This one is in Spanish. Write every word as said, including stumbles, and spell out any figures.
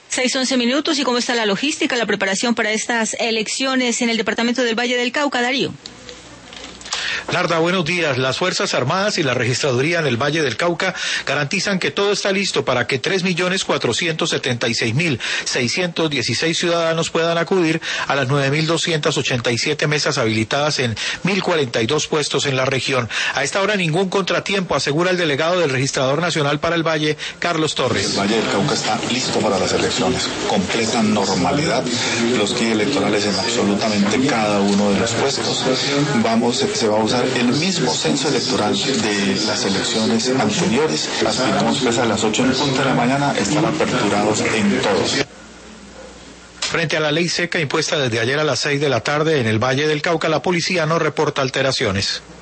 Seis, once minutos. ¿Y cómo está la logística, la preparación para estas elecciones en el departamento del Valle del Cauca, Darío? Narda, buenos días. Las Fuerzas Armadas y la Registraduría en el Valle del Cauca garantizan que todo está listo para que tres millones cuatrocientos setenta y seis mil seiscientos dieciséis ciudadanos puedan acudir a las nueve mil doscientas ochenta y siete mesas habilitadas en mil cuarenta y dos puestos en la región. A esta hora ningún contratiempo, asegura el delegado del Registrador Nacional para el Valle, Carlos Torres. El Valle del Cauca está listo para las elecciones. Completa normalidad. Los guías electorales en absolutamente cada uno de los puestos. Vamos, se va a usar el mismo censo electoral de las elecciones anteriores. Aspiramos pues a las ocho en punto de la mañana estar aperturados en todos. Frente a la ley seca impuesta desde ayer a las seis de la tarde en el Valle del Cauca, la policía no reporta alteraciones.